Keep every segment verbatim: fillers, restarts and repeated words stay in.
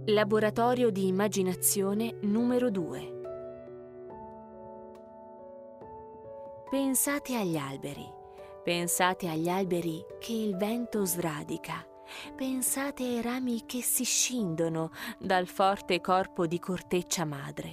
Laboratorio di immaginazione numero due. Pensate agli alberi. Pensate agli alberi che il vento sradica. Pensate ai rami che si scindono dal forte corpo di corteccia madre.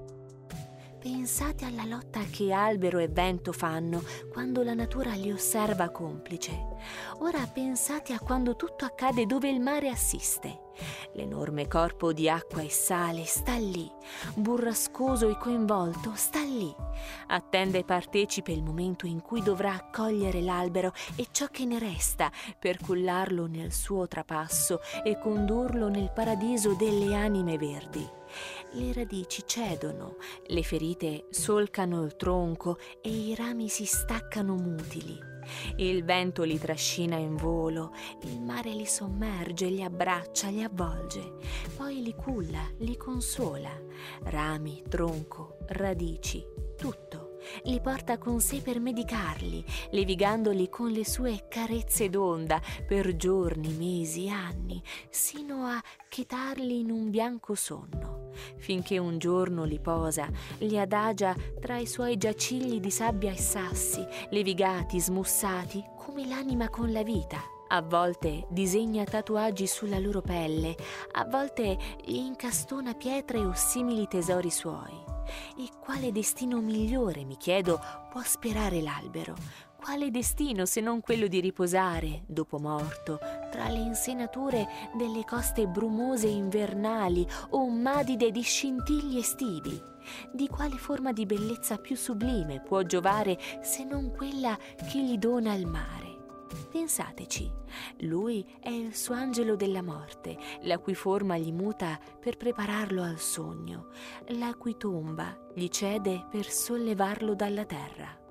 Pensate alla lotta che albero e vento fanno quando la natura li osserva complice. Ora pensate a quando tutto accade dove il mare assiste. L'enorme corpo di acqua e sale sta lì, burrascoso e coinvolto, sta lì. Attende e partecipe il momento in cui dovrà accogliere l'albero e ciò che ne resta per cullarlo nel suo trapasso e condurlo nel paradiso delle anime verdi. Le radici cedono, le ferite solcano il tronco e i rami si staccano mutili. Il vento li trascina in volo, il mare li sommerge, li abbraccia, li avvolge, poi li culla, li consola. Rami, tronco, radici, tutto. Li porta con sé per medicarli, levigandoli con le sue carezze d'onda per giorni, mesi, anni, sino a chetarli in un bianco sonno, finché un giorno li posa, li adagia tra i suoi giacigli di sabbia e sassi, levigati, smussati, come l'anima con la vita. A volte disegna tatuaggi sulla loro pelle, a volte gli incastona pietre o simili tesori suoi. E quale destino migliore, mi chiedo, può sperare l'albero? Quale destino se non quello di riposare, dopo morto, tra le insenature delle coste brumose invernali o madide di scintille estivi? Di quale forma di bellezza più sublime può giovare se non quella che gli dona il mare? Pensateci, lui è il suo angelo della morte, la cui forma gli muta per prepararlo al sogno, la cui tomba gli cede per sollevarlo dalla terra.